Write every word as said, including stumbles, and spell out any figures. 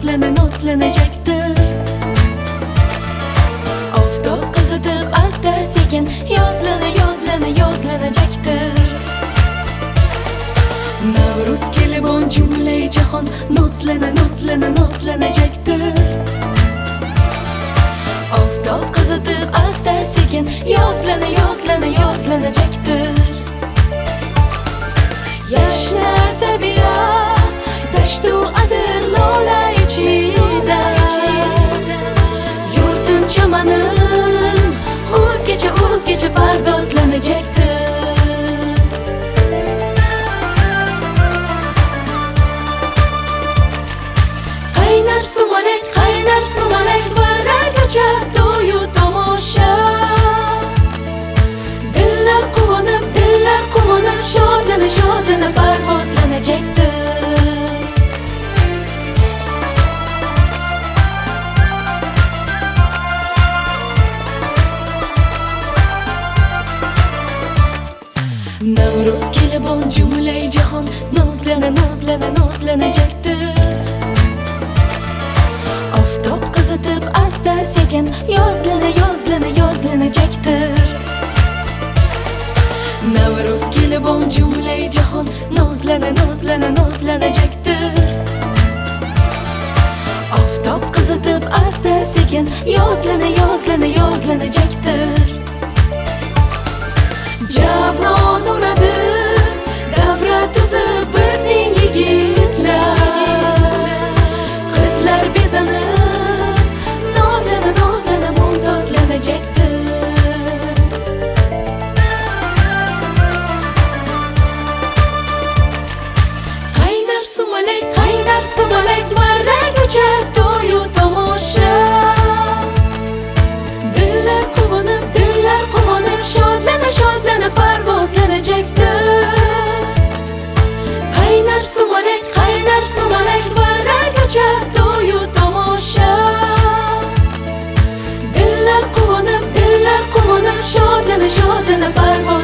nozlana nozlanajakdir. Oftob qizitib asta sekin yozlana yozlana yozlanajakdir. Navruz kelibon jumlai jahon nozlana nozlana nozlanajakdir. Oftob qizitib asta sekin yozlana yozlana yozlanajakdir. Yashnar tabiat dashtu adir lola ichida, yurtim chamanim o'zgacha o'zgacha pardozlanajakdir. Qaynar sumalak qaynar sumalak varak ochar to'yu tomosha. Dillar quvonib dillar quvonib shodlana shodlana parvozlanajakdir. Navruz kelibon jumlai jahon nozlana nozlana nozlanajakdir. Oftob qizitib asta sekin yozlana yozlana yozlanajakdir. Navruz kelibon jumlai jahon nozlana nozlana nozlanajakdir. Oftob qizitib asta sekin yozlana yozlana yozlanajakdir. Javron uradi davra tuzib bizning yigitlar, qizlar bezanib nozlana nozlana mumtozlanajakdir. Qaynar sumalak qaynar sumalak varak ochar to'yu tomosha. Dillar quvonib dillar quvonib shodlana shodlana parvozlanajakdir. Qaynar sumalak qaynar sumalak varak ochar to'yu tomosha. Dillar quvonib dillar quvonib shodlana shodlana parvoz